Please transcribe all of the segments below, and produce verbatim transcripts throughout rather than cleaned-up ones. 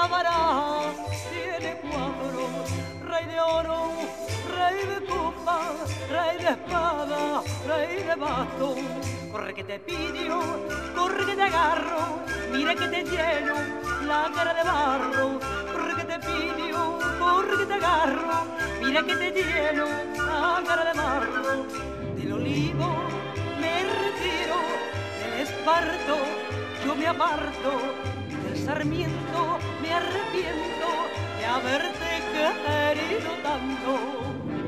baraja tiene cuatro, rey de oro, rey de copa, rey de espada, rey de bastón. Corre que te pillo, corre que te agarro, mira que te lleno la cara de barro. Corre que te pillo, corre que te agarro, mira que te lleno la cara de barro. Del olivo me retiro, del esparto yo me aparto, del sarmiento me arrepiento de haberte querido tanto.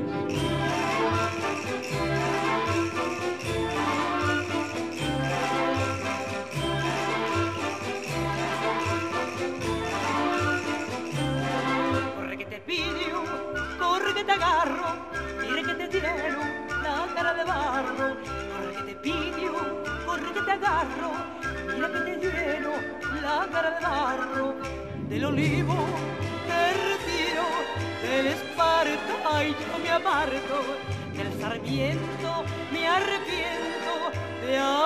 Corre que te pillo, corre que te agarro, mira que te lleno la cara de barro. Corre que te pillo, corre que te agarro, mira que te lleno la cara de barro. Del olivo te retiro, del esparto ay yo me aparto, del sarmiento me arrepiento de